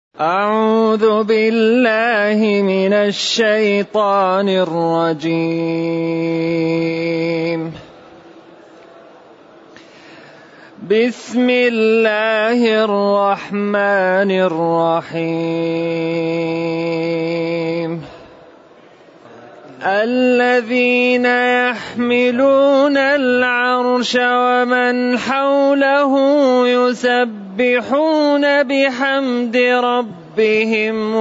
أعوذ بالله من الشيطان الرجيم. بسم الله الرحمن الرحيم. الذين يحملون العرش ومن حوله يسبحون بحمد ربهم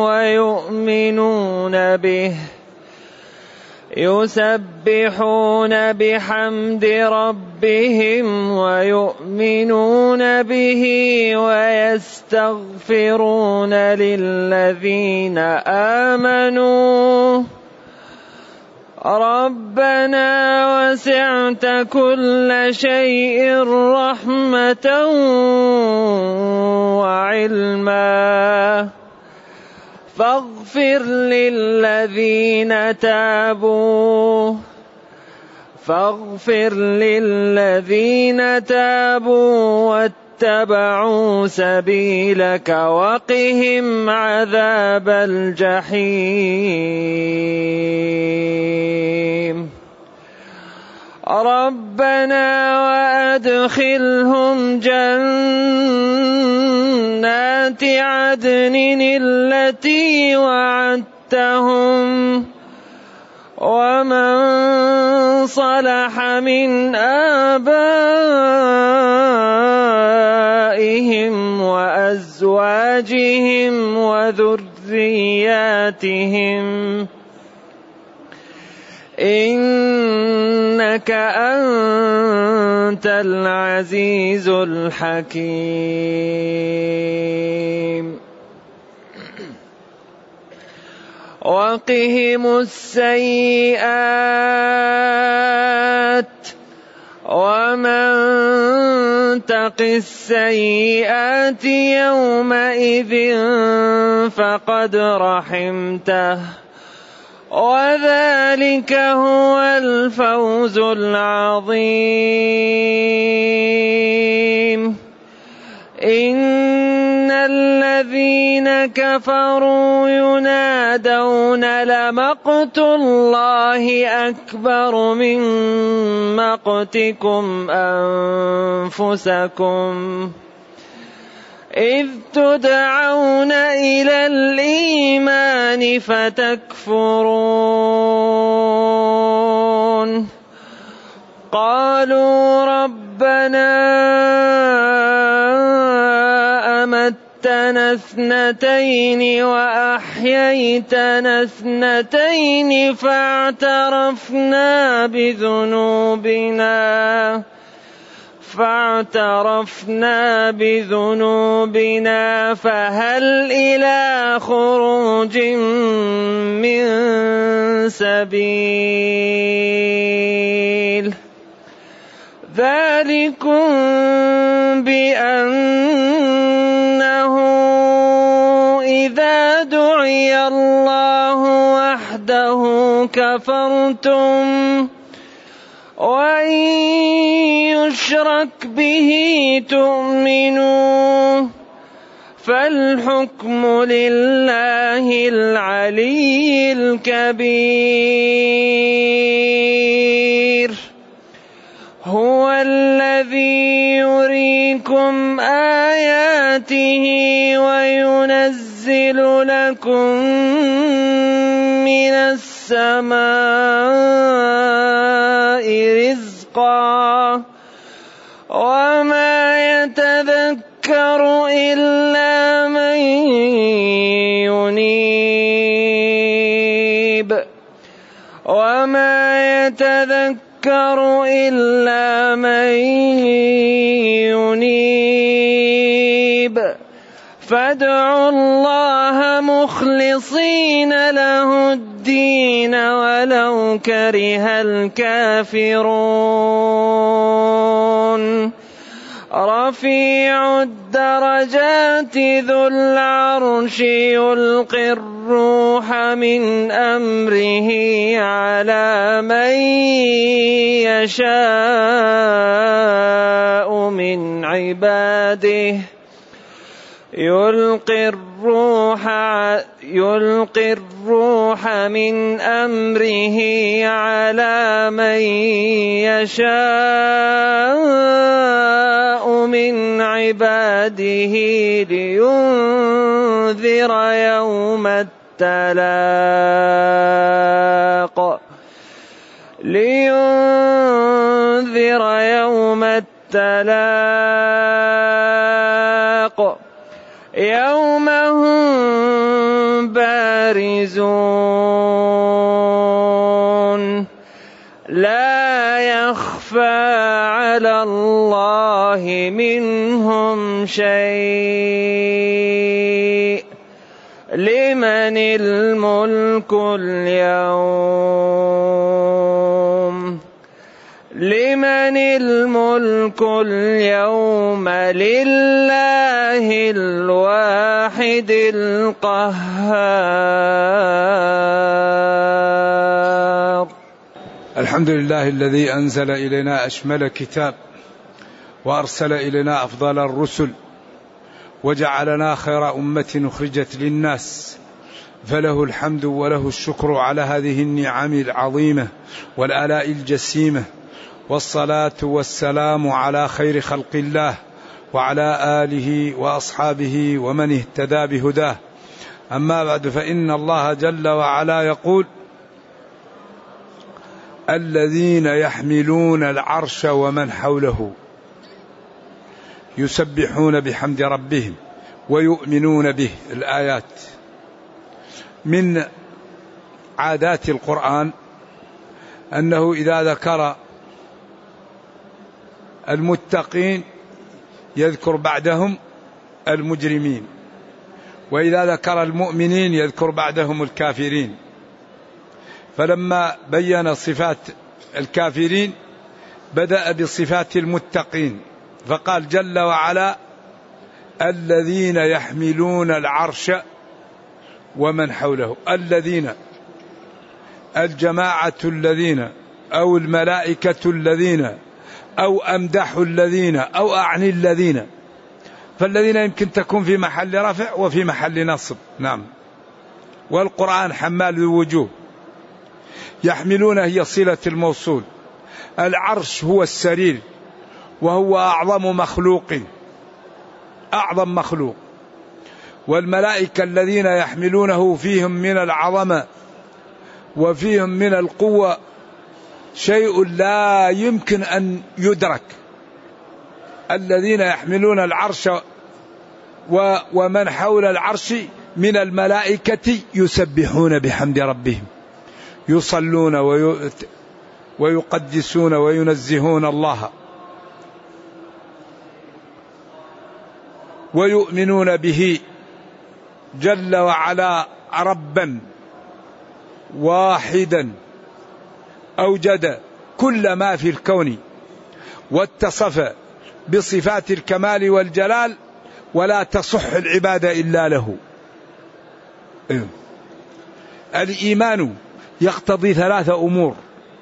ويؤمنون به ويستغفرون للذين آمنوا ربنا وسعت كل شيء رحمة وعلما فاغفر للذين تابوا واتبعوا سبيلك وقهم عذاب الجحيم. ربنا وأدخلهم جنات عدن التي وعدتهم ومن صلح من آبائهم وأزواجهم وذرياتهم إنك أنت العزيز الحكيم. وقهم السيئات ومن تق السيئات يومئذ فقد رحمته وذلك هو الفوز العظيم. إن الذين كفروا ينادون لمقت الله أكبر من مقتكم أنفسكم إذ تدعون إلى الإيمان فتكفرون قالوا ربنا أمتنا اثنتين وأحييتنا اثنتين فاعترفنا بذنوبنا فهل إلى خروج من سبيل. ذلكم بأنه إذا دعي الله وحده كفرتم وإن يشرك به تؤمنوا فالحكم لله العلي الكبير. هو الذي يريكم آياته وينزل لكم من السماء رزقا وما يتذكر إلا من ينيب فادعوا الله مخلصين له الدين ولو كره الكافرون. رفيع الدرجات ذو العرش يلقي الروح من أمره على من يشاء من عباده يلقي الروح من أمره على من يشاء من عباده لينذر يوم التلاق يوم هم بارزون لا يخفى على الله منهم شيء لمن الملك اليوم لله الواحد القهار. الحمد لله الذي أنزل إلينا أشمل كتاب وأرسل إلينا أفضل الرسل وجعلنا خير أمة أخرجت للناس، فله الحمد وله الشكر على هذه النعم العظيمة والآلاء الجسيمة، والصلاة والسلام على خير خلق الله وعلى آله وأصحابه ومن اهتدى بهداه. أما بعد، فإن الله جل وعلا يقول: الذين يحملون العرش ومن حوله يسبحون بحمد ربهم ويؤمنون به. الآيات. من عادات القرآن أنه إذا ذكر المتقين يذكر بعدهم المجرمين، وإذا ذكر المؤمنين يذكر بعدهم الكافرين. فلما بين صفات الكافرين بدأ بصفات المتقين، فقال جل وعلا: الذين يحملون العرش ومن حوله. الذين، الجماعة الذين، أو الملائكة الذين، أو أمدح الذين، أو أعني الذين. فالذين يمكن تكون في محل رفع وفي محل نصب. نعم. والقرآن حمال الوجوه. يحملون هي صلة الموصول. العرش هو السرير، وهو أعظم مخلوق. والملائكة الذين يحملونه فيهم من العظمة وفيهم من القوة شيء لا يمكن أن يدرك. الذين يحملون العرش ومن حول العرش من الملائكة يسبحون بحمد ربهم، يصلون ويقدسون وينزهون الله، ويؤمنون به جل وعلا ربا واحدا أوجد كل ما في الكون واتصف بصفات الكمال والجلال، ولا تصح العبادة إلا له. الإيمان يقتضي 3 أمور.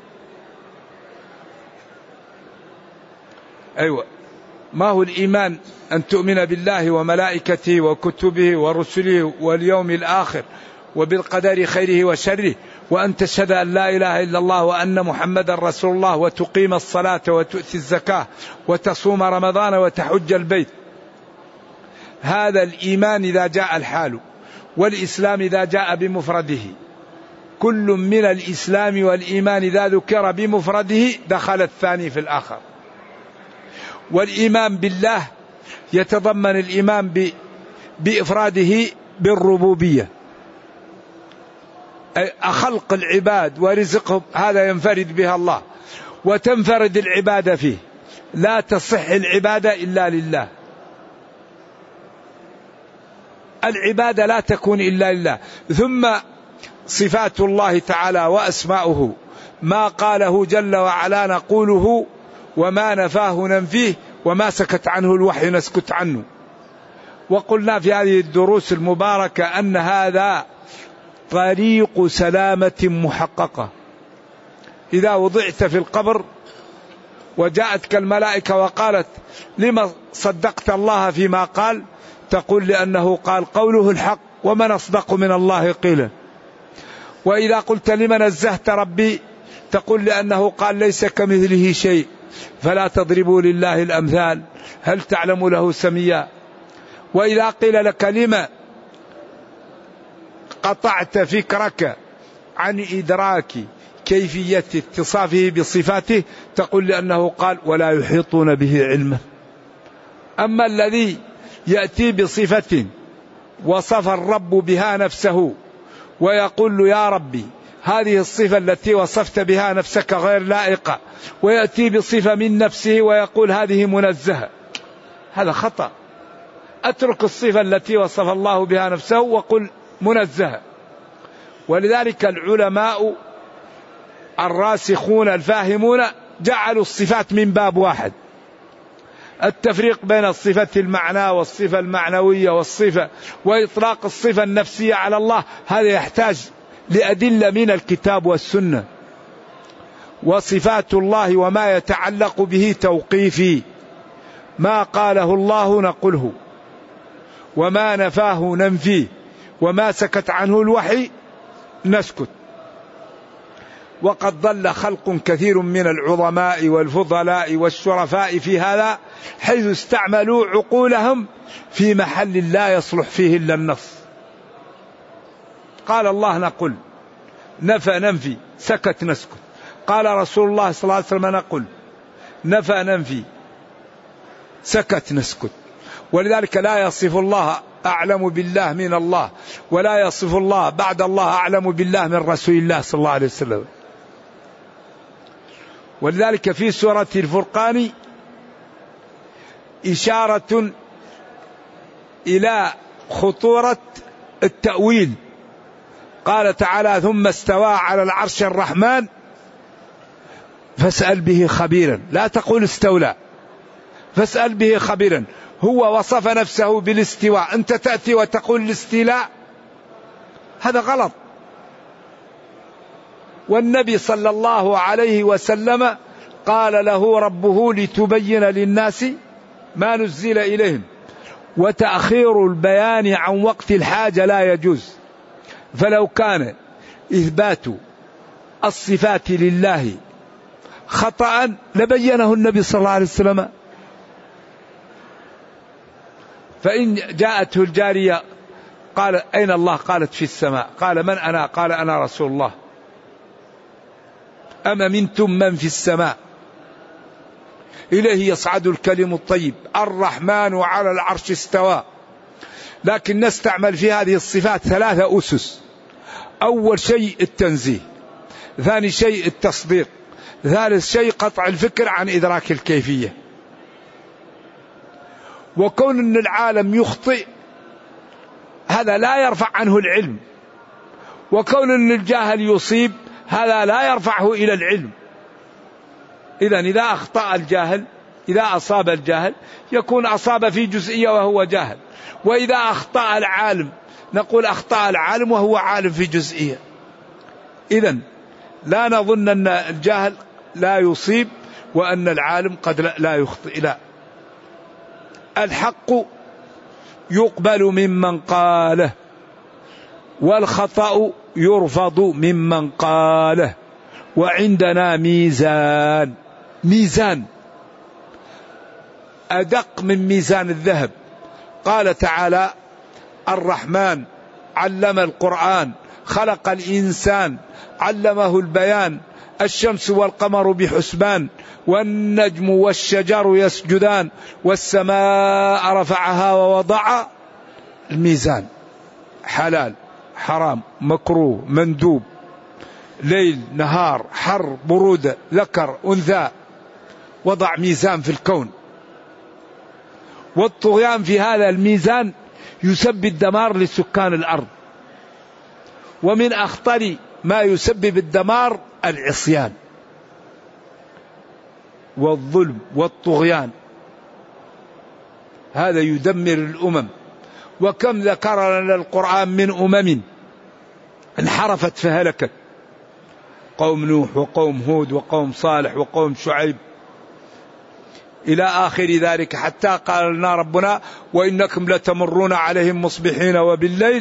ما هو الإيمان؟ أن تؤمن بالله وملائكته وكتبه ورسله واليوم الآخر وبالقدر خيره وشره، وأن تشهد أن لا إله إلا الله وأن محمد رسول الله، وتقيم الصلاة وتؤتي الزكاة وتصوم رمضان وتحج البيت. هذا الإيمان إذا جاء الحال. والإسلام إذا جاء بمفرده. كل من الإسلام والإيمان إذا ذكر بمفرده دخل الثاني في الآخر. والإيمان بالله يتضمن الإيمان بإفراده بالربوبية، خلق العباد ورزقهم، هذا ينفرد بها الله وتنفرد العبادة فيه، لا تصح العبادة إلا لله. العبادة لا تكون إلا لله. ثم صفات الله تعالى وأسماؤه، ما قاله جل وعلا نقوله، وما نفاه ننفيه، وما سكت عنه الوحي نسكت عنه. وقلنا في هذه الدروس المباركة أن هذا طريق سلامة محققة. إذا وضعت في القبر وجاءتك الملائكة وقالت: لما صدقت الله فيما قال؟ تقول لأنه قال قوله الحق ومن أصدق من الله قيلا. وإذا قلت لمن نزهت ربي تقول لأنه قال ليس كمثله شيء فلا تضربوا لله الأمثال هل تعلم له سميا. وإذا قيل لك لما قطعت فكرك عن إدراك كيفية اتصافه بصفاته تقول لأنه قال ولا يحيطون به علما. أما الذي يأتي بصفة وصف الرب بها نفسه ويقول له يا ربي هذه الصفة التي وصفت بها نفسك غير لائقة، ويأتي بصفة من نفسه ويقول هذه منزهة، هذا خطأ. أترك الصفة التي وصف الله بها نفسه وقل منزهة. ولذلك العلماء الراسخون الفاهمون جعلوا الصفات من باب واحد، التفريق بين الصفة المعنى والصفة المعنوية والصفة وإطلاق الصفة النفسية على الله، هذا يحتاج لأدلة من الكتاب والسنة. وصفات الله وما يتعلق به توقيفي، ما قاله الله نقله وما نفاه ننفيه وما سكت عنه الوحي نسكت. وقد ضل خلق كثير من العظماء والفضلاء والشرفاء في هذا حيث استعملوا عقولهم في محل لا يصلح فيه إلا النص. قال الله نقول، نفى ننفي، سكت نسكت. قال رسول الله صلى الله عليه وسلم نقول، نفى ننفي، سكت نسكت. ولذلك لا يصف الله أعلم بالله من الله، ولا يصف الله بعد الله أعلم بالله من رسول الله صلى الله عليه وسلم. ولذلك في سورة الفرقان إشارة إلى خطورة التأويل. قال تعالى ثم استوى على العرش الرحمن فاسأل به خبيرا، لا تقول استولى، فاسأل به خبيرا. هو وصف نفسه بالاستواء، أنت تأتي وتقول الاستيلاء، هذا غلط. والنبي صلى الله عليه وسلم قال له ربه لتبين للناس ما نزل إليهم، وتأخير البيان عن وقت الحاجة لا يجوز. فلو كان إثبات الصفات لله خطأ لبينه النبي صلى الله عليه وسلم. فإن جاءته الجارية قال أين الله؟ قالت في السماء. قال من أنا؟ قال أنا رسول الله. أما منتم من في السماء إليه يصعد الكلم الطيب، الرحمن على العرش استوى. لكن نستعمل في هذه الصفات ثلاثة أسس. أول شيء التنزيه، ثاني شيء التصديق، ثالث شيء قطع الفكر عن إدراك الكيفية. وكون أن العالم يخطئ هذا لا يرفع عنه العلم، وكون أن الجاهل يصيب هذا لا يرفعه إلى العلم. إذن إذا أخطأ الجاهل، إذا أصاب الجاهل يكون أصاب في جزئية وهو جاهل، وإذا أخطأ العالم نقول أخطأ العالم وهو عالم في جزئية. إذن لا نظن أن الجاهل لا يصيب وأن العالم قد لا يخطئ، لا. الحق يقبل ممن قاله، والخطأ يرفض ممن قاله. وعندنا ميزان، ميزان أدق من ميزان الذهب. قال تعالى الرحمن علم القرآن خلق الإنسان علمه البيان، الشمس والقمر بحسبان، والنجم والشجر يسجدان، والسماء رفعها ووضع الميزان، حلال حرام مكروه مندوب، ليل نهار حر برودة ذكر أنثى، وضع ميزان في الكون. والطغيان في هذا الميزان يسبب الدمار لسكان الأرض. ومن أخطر ما يسبب الدمار العصيان والظلم والطغيان، هذا يدمر الأمم. وكم ذكر لنا القرآن من أمم انحرفت فهلكت، قوم نوح وقوم هود وقوم صالح وقوم شعيب. إلى آخر ذلك، حتى قال لنا ربنا وإنكم لتمرون عليهم مصبحين وبالليل.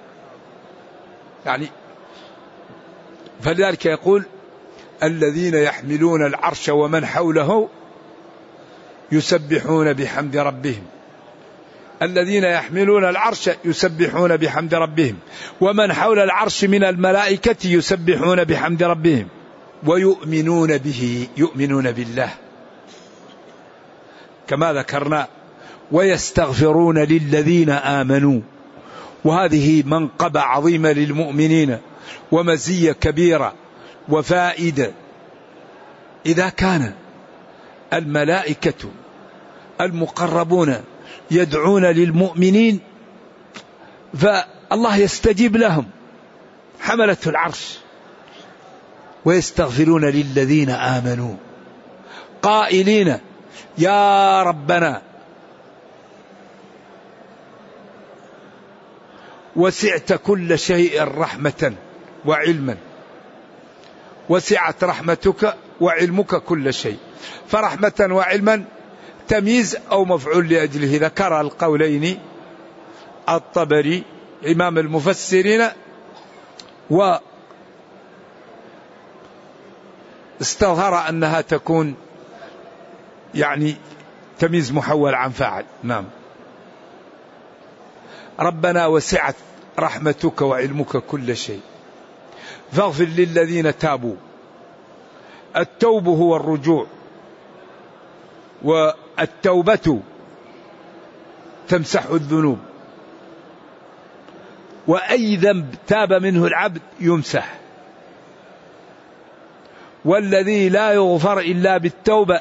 يعني فلذلك يقول الذين يحملون العرش ومن حوله يسبحون بحمد ربهم. الذين يحملون العرش يسبحون بحمد ربهم، ومن حول العرش من الملائكة يسبحون بحمد ربهم ويؤمنون به، يؤمنون بالله كما ذكرنا، ويستغفرون للذين آمنوا. وهذه منقبة عظيمة للمؤمنين ومزية كبيرة وفائدة. إذا كان الملائكة المقربون يدعون للمؤمنين فالله يستجيب لهم حملة العرش، ويستغفرون للذين آمنوا قائلين يا ربنا وسعت كل شيء رحمة وعلما. وسعت رحمتك وعلمك كل شيء، فرحمة وعلما تمييز أو مفعول لأجله. ذكر القولين الطبري إمام المفسرين، واستظهر أنها تكون يعني تمييز محول عن فاعل. نعم. ربنا وسعت رحمتك وعلمك كل شيء فاغفر للذين تابوا. التوب هو الرجوع، والتوبة تمسح الذنوب، وأي ذنب تاب منه العبد يمسح. والذي لا يغفر إلا بالتوبة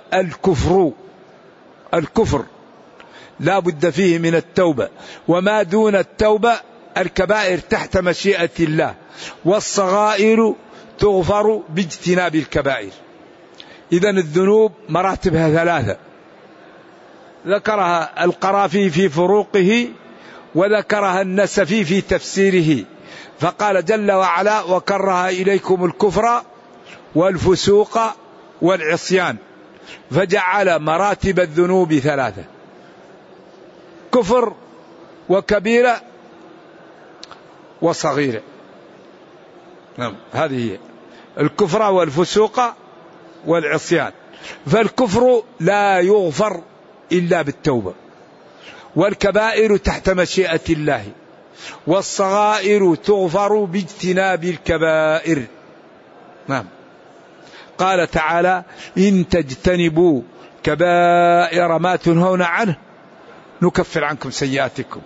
الكفر لا بد فيه من التوبة، وما دون التوبة الكبائر تحت مشيئة الله، والصغائر تغفر باجتناب الكبائر. إذن الذنوب مراتبها ثلاثة، ذكرها القرافي في فروقه، وذكرها النسفي في تفسيره، فقال جل وعلا وكره إليكم الكفر والفسوق والعصيان، فجعل مراتب الذنوب ثلاثة: كفر وكبيرة وصغيرة. نعم، هذه هي الكفر والفسوق والعصيان. فالكفر لا يغفر إلا بالتوبة، والكبائر تحت مشيئة الله، والصغائر تغفر باجتناب الكبائر. نعم. قال تعالى إن تجتنبوا كبائر ما تنهون عنه نكفر عنكم سيئاتكم.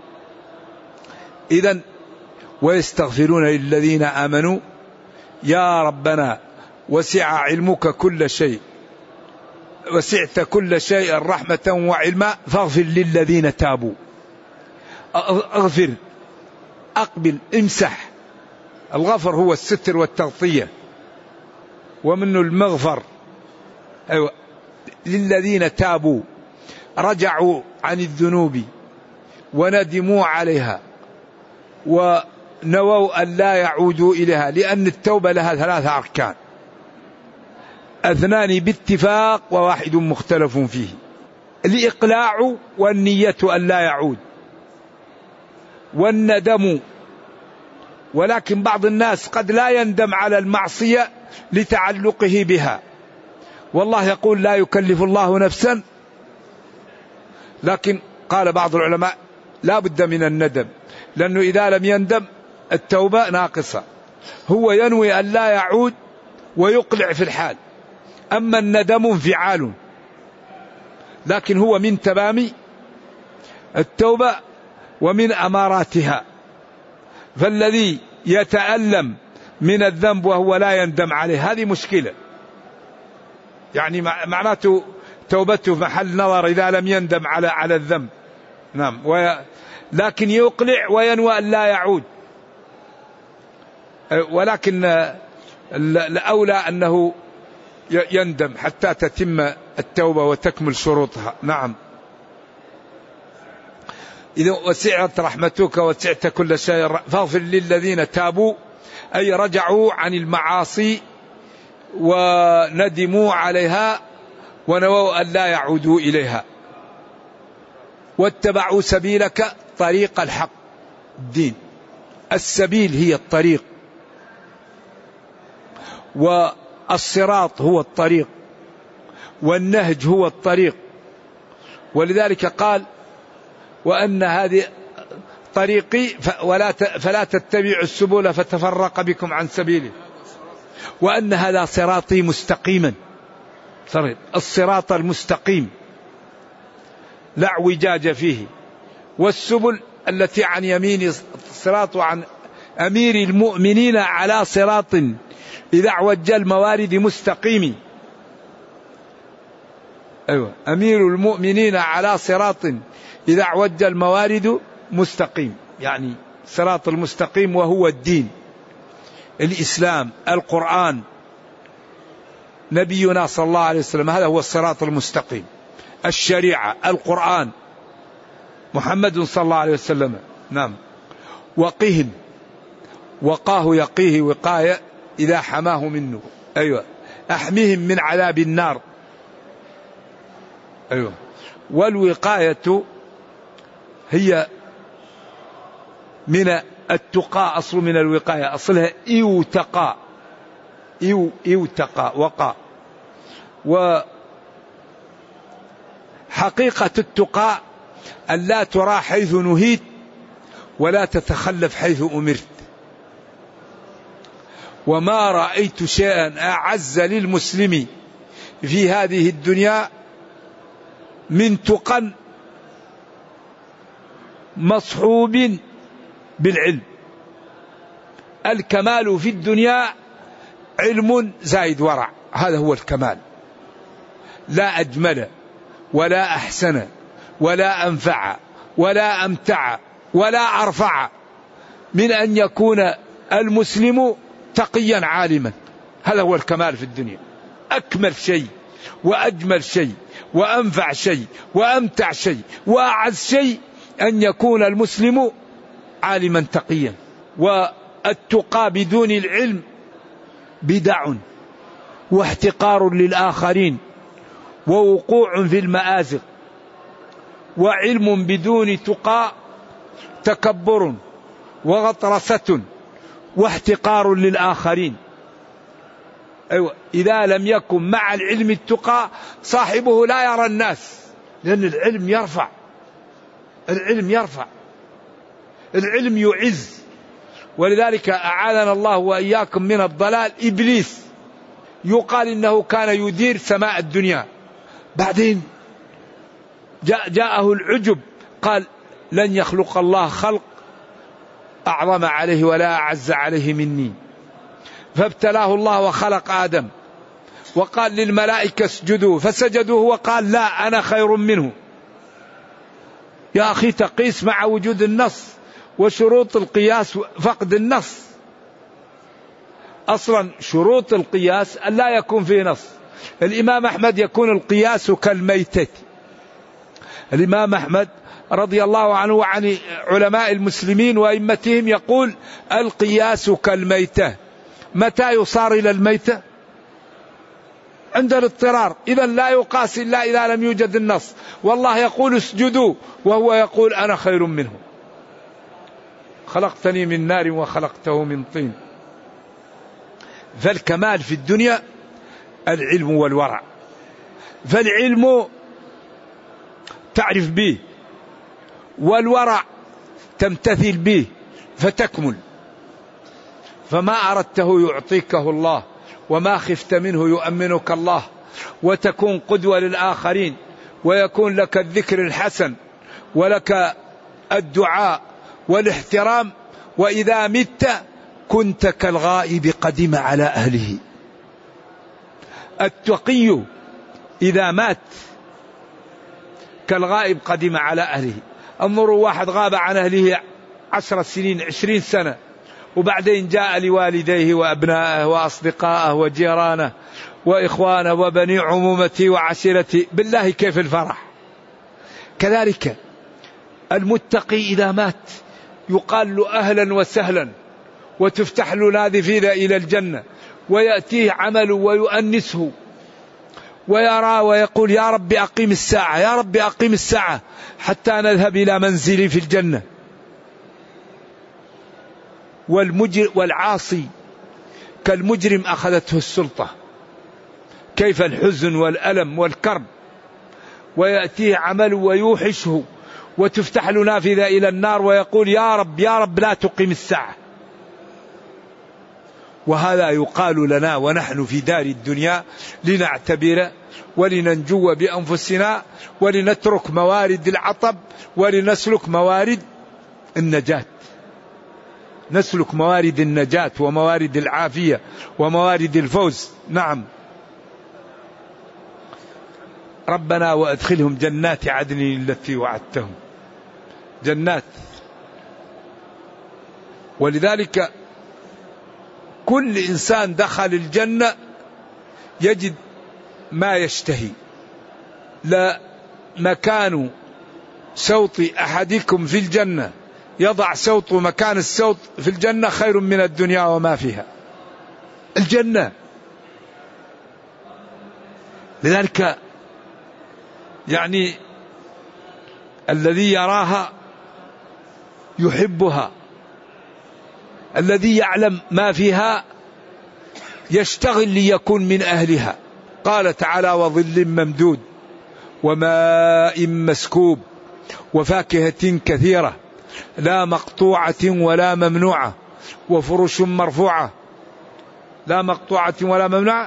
إذن ويستغفرون للذين آمنوا يا ربنا وسع علمك كل شيء، وسعت كل شيء رحمة وعلما فاغفر للذين تابوا. اغفر، أقبل، امسح. الغفر هو الستر والتغطية، ومنه المغفر. أيوة. للذين تابوا رجعوا عن الذنوب وندموا عليها ونووا أن لا يعودوا إليها، لأن التوبة لها ثلاثة أركان: اثنان باتفاق وواحد مختلف فيه. الإقلاع والنية أن لا يعود، والندم. ولكن بعض الناس قد لا يندم على المعصية لتعلقه بها، والله يقول لا يكلف الله نفسا، لكن قال بعض العلماء لا بد من الندم، لأنه إذا لم يندم التوبة ناقصة. هو ينوي أن لا يعود ويقلع في الحال، أما الندم انفعال، لكن هو من تمام التوبة ومن أماراتها. فالذي يتألم من الذنب وهو لا يندم عليه هذه مشكلة، يعني معناته توبته محل نظر إذا لم يندم على الذنب. نعم. لكن يقلع وينوى أن لا يعود، ولكن الأولى أنه يندم حتى تتم التوبة وتكمل شروطها. نعم. إذا وسعت رحمتك وسعت كل شيء فاغفر للذين تابوا، أي رجعوا عن المعاصي وندموا عليها ونووا أن لا يعودوا إليها، واتبعوا سبيلك طريق الحق الدين. السبيل هي الطريق، والصراط هو الطريق، والنهج هو الطريق. ولذلك قال وأن هذه طريقي فلا تتبعوا السبل فتفرق بكم عن سبيله، وأن هذا صراطي مستقيما، الصراط المستقيم لا اعوجاج فيه. والسبل التي عن يمين الصراط وعن أمير المؤمنين على صراط إذا اعوج الموارد مستقيم. أيوة، أمير المؤمنين على صراط إذا اعوج الموارد مستقيم، يعني صراط المستقيم وهو الدين، الإسلام، القرآن، نبينا صلى الله عليه وسلم، هذا هو الصراط المستقيم. الشريعة، القرآن، محمد صلى الله عليه وسلم. نعم. وقهم، وقاه يقيه وقاية إذا حماه منه. أيوة، أحميهم من عذاب النار. أيوة. والوقاية هي من التقى، أصل من الوقاية، أصلها إيوتقى، إيوتقى وقى. وحقيقة التقى أن لا ترى حيث نهيت ولا تتخلف حيث أمرت. وما رأيت شيئا أعز للمسلم في هذه الدنيا من تقى مصحوب بالعلم. الكمال في الدنيا علم زائد ورع، هذا هو الكمال. لا أجمل ولا أحسن ولا أنفع ولا أمتع ولا أرفع من أن يكون المسلم تقيا عالما. هذا هو الكمال في الدنيا. أكمل شيء وأجمل شيء وأنفع شيء وأمتع شيء وأعز شيء أن يكون المسلم عالما تقيا. والتقى بدون العلم بدع واحتقار للآخرين ووقوع في المآزق. وعلم بدون تقى تكبر وغطرسة واحتقار للآخرين. أيوة، إذا لم يكن مع العلم التقى صاحبه لا يرى الناس، لأن العلم يرفع، العلم يرفع، العلم يعز. ولذلك أعاذنا الله وإياكم من الضلال. إبليس يقال إنه كان يدير سماء الدنيا، بعدين جاءه العجب، قال لن يخلق الله خلق أعظم عليه ولا أعز عليه مني. فابتلاه الله وخلق آدم وقال للملائكة اسجدوا فسجدوا، وقال لا أنا خير منه. يا أخي تقيس مع وجود النص، وشروط القياس فقد النص. أصلا شروط القياس أن لا يكون فيه نص. الإمام أحمد يكون القياس كالميتة. الإمام أحمد رضي الله عنه وعن علماء المسلمين وأئمتهم يقول القياس كالميتة. متى يصار إلى الميتة؟ عند الاضطرار. إذا لا يقاس إلا إذا لم يوجد النص. والله يقول اسجدوا وهو يقول أنا خير منه، خلقتني من نار وخلقته من طين. فالكمال في الدنيا العلم والورع. فالعلم تعرف به، والورع تمتثل به فتكمل. فما أردته يعطيكه الله، وما خفت منه يؤمنك الله، وتكون قدوة للآخرين، ويكون لك الذكر الحسن ولك الدعاء والاحترام. وإذا مت كنت كالغائب قدم على أهله. التقي إذا مات كالغائب قدم على أهله. انظروا واحد غاب عن أهله 10 سنين 20 سنة، وبعدين جاء لوالديه وأبنائه وأصدقائه وجيرانه وإخوانه وبني عمومته وعشيرته. بالله كيف الفرح. كذلك المتقي إذا مات يقال له أهلا وسهلا، وتفتح له نافذة إلى الجنة، ويأتيه عمله ويؤنسه، ويرى ويقول يا رب أقيم الساعة، يا رب أقيم الساعة حتى نذهب إلى منزلي في الجنة. والعاصي كالمجرم أخذته السلطة، كيف الحزن والألم والكرب، ويأتيه عمل ويوحشه وتفتح له نافذة إلى النار ويقول يا رب يا رب لا تقيم الساعة. وهذا يقال لنا ونحن في دار الدنيا لنعتبر ولننجو بأنفسنا ولنترك موارد العطب ولنسلك موارد النجاة، نسلك موارد النجاة وموارد العافية وموارد الفوز. نعم. ربنا وأدخلهم جنات عدن التي وعدتهم، جنات. ولذلك كل إنسان دخل الجنة يجد ما يشتهي. لا مكان سوط أحدكم في الجنة يضع سوط مكان السوط في الجنة خير من الدنيا وما فيها. الجنة لذلك يعني الذي يراها يحبها، الذي يعلم ما فيها يشتغل ليكون من أهلها. قال تعالى وظل ممدود وماء مسكوب وفاكهة كثيرة لا مقطوعة ولا ممنوعة وفرش مرفوعة. لا مقطوعة ولا ممنوعة.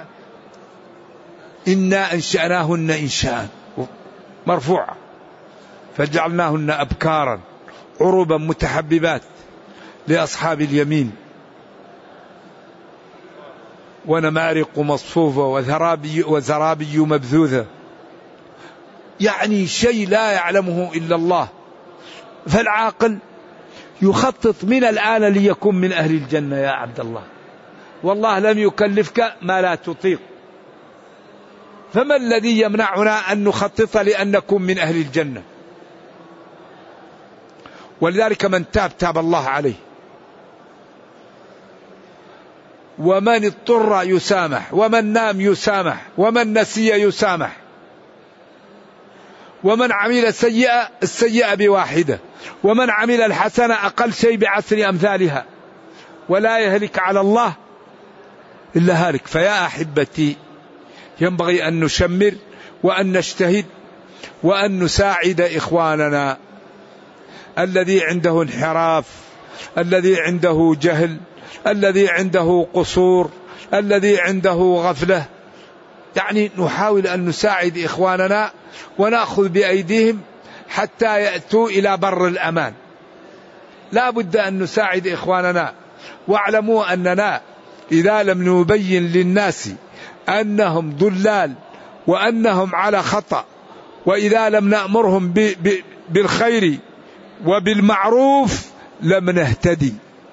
إنا أنشأناهن إنشاء مرفوعة فجعلناهن أبكارا عربا متحببات لأصحاب اليمين ونمارق مصفوفة وزرابي مبثوثة. يعني شيء لا يعلمه إلا الله. فالعاقل يخطط من الآن ليكون من أهل الجنة يا عبد الله، والله لم يكلفك ما لا تطيق. فما الذي يمنعنا أن نخطط لأن نكون من أهل الجنة؟ ولذلك من تاب تاب الله عليه، ومن اضطر يسامح، ومن نام يسامح، ومن نسي يسامح، ومن عمل سيئة السيئة بواحدة، ومن عمل الحسنة أقل شيء بعشر أمثالها، ولا يهلك على الله إلا هالك. فيا أحبتي ينبغي أن نشمر وأن نجتهد وأن نساعد إخواننا الذي عنده انحراف، الذي عنده جهل، الذي عنده قصور، الذي عنده غفلة. يعني نحاول أن نساعد إخواننا ونأخذ بأيديهم حتى يأتوا إلى بر الأمان. لا بد أن نساعد إخواننا. واعلموا أننا إذا لم نبين للناس أنهم ضلال وأنهم على خطأ، وإذا لم نأمرهم بالخير وبالمعروف لم نهتدي.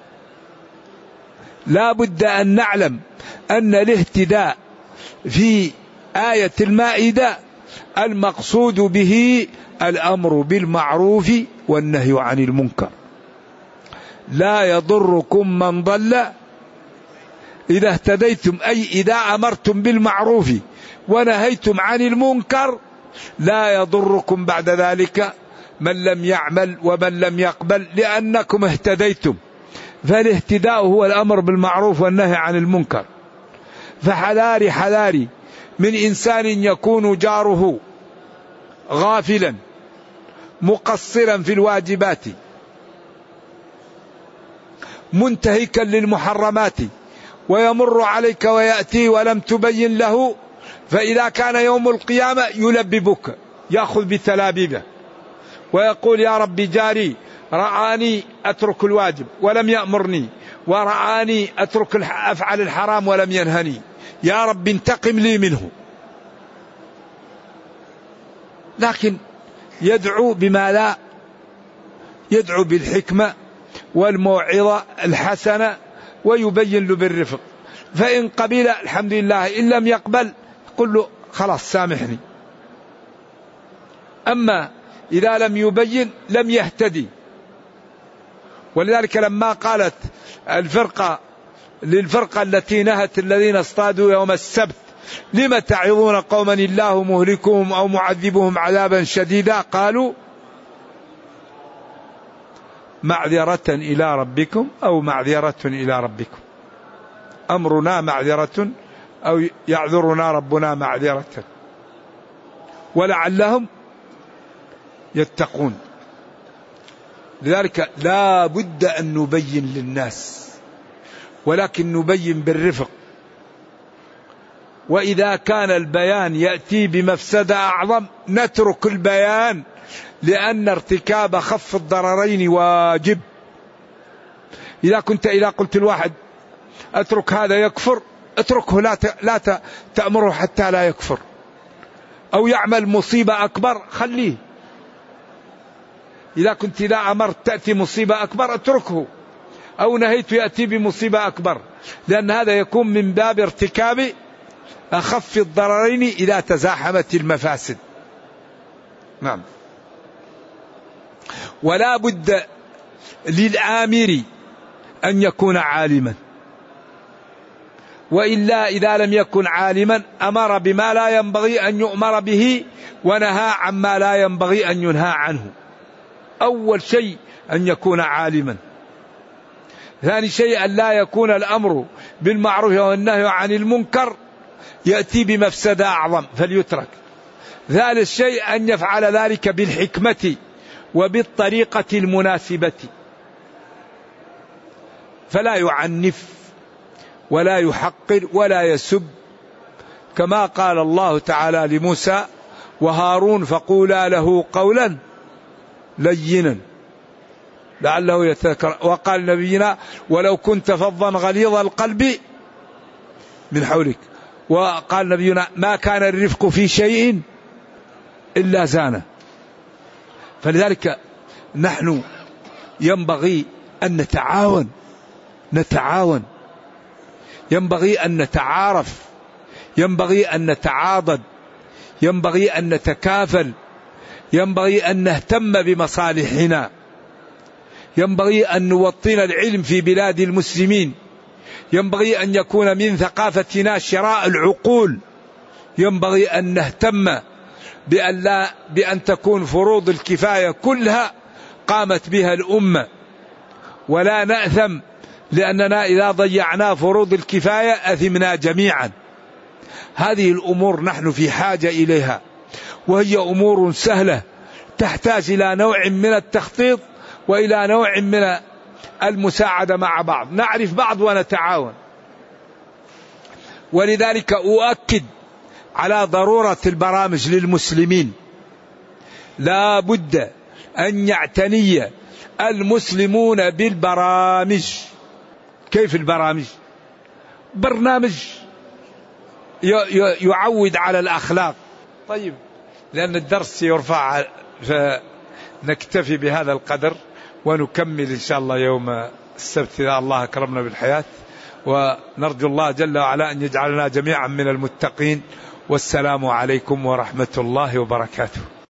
لا بد أن نعلم أن الاهتداء في آية المائدة المقصود به الأمر بالمعروف والنهي عن المنكر. لا يضركم من ضل إذا اهتديتم، أي إذا أمرتم بالمعروف ونهيتم عن المنكر لا يضركم بعد ذلك من لم يعمل ومن لم يقبل، لأنكم اهتديتم. فالاهتداء هو الأمر بالمعروف والنهي عن المنكر. فحذاري حذاري من إنسان يكون جاره غافلا مقصرا في الواجبات منتهكا للمحرمات ويمر عليك ويأتي ولم تبين له، فإذا كان يوم القيامة يلببك، يأخذ بتلابيبه ويقول يا رب جاري رآني أترك الواجب ولم يأمرني، ورآني أترك أفعل الحرام ولم ينهني، يا رب انتقم لي منه. لكن يدعو بما لا، يدعو بالحكمة والموعظة الحسنة ويبين له بالرفق. فإن قبل الحمد لله، إن لم يقبل قل له خلاص سامحني. أما إذا لم يبين لم يهتدي. ولذلك لما قالت الفرقة للفرقة التي نهت الذين اصطادوا يوم السبت لم تعظون قوما الله مهلكهم أو معذبهم عذابا شديدا قالوا معذرة إلى ربكم أو معذرة إلى ربكم، أمرنا معذرة أو يعذرنا ربنا معذرة ولعلهم يتقون. لذلك لا بد أن نبين للناس، ولكن نبين بالرفق. وإذا كان البيان يأتي بمفسدة أعظم نترك البيان، لأن ارتكاب خف الضررين واجب. إذا قلت الواحد أترك هذا يكفر، اتركه، لا تأمره حتى لا يكفر، أو يعمل مصيبة أكبر خليه. إذا كنت لا أمرت تأتي مصيبة أكبر اتركه، أو نهيت يأتي بمصيبة أكبر، لأن هذا يكون من باب ارتكاب أخف الضررين إذا تزاحمت المفاسد. نعم. ولا بد للآمر أن يكون عالما، وإلا إذا لم يكن عالما أمر بما لا ينبغي أن يؤمر به ونهى عما لا ينبغي أن ينهى عنه. أول شيء أن يكون عالما. ثاني شيء أن لا يكون الأمر بالمعروف والنهي عن المنكر يأتي بمفسدة أعظم فليترك. ثالث شيء أن يفعل ذلك بالحكمة وبالطريقة المناسبة، فلا يعنف ولا يحقر ولا يسب، كما قال الله تعالى لموسى وهارون فقولا له قولا لينا لعله يتذكر. وقال نبينا ولو كنت فظا غليظ القلب من حولك. وقال نبينا ما كان الرفق في شيء إلا زانه. فلذلك نحن ينبغي أن نتعاون، ينبغي أن نتعارف، ينبغي أن نتعاضد، ينبغي أن نتكافل، ينبغي أن نهتم بمصالحنا، ينبغي أن نوطن العلم في بلاد المسلمين، ينبغي أن يكون من ثقافتنا شراء العقول، ينبغي أن نهتم بأن تكون فروض الكفاية كلها قامت بها الأمة، ولا نأثم، لأننا إذا ضيعنا فروض الكفاية أثمنا جميعا. هذه الأمور نحن في حاجة إليها، وهي أمور سهلة تحتاج إلى نوع من التخطيط وإلى نوع من المساعدة مع بعض، نعرف بعض ونتعاون. ولذلك أؤكد على ضرورة البرامج للمسلمين. لا بد أن يعتني المسلمون بالبرامج. كيف البرامج؟ برنامج يعود على الأخلاق. طيب، لأن الدرس يرفع، فنكتفي بهذا القدر ونكمل إن شاء الله يوم السبت إذا الله أكرمنا بالحياة، ونرجو الله جل وعلا أن يجعلنا جميعا من المتقين. والسلام عليكم ورحمة الله وبركاته.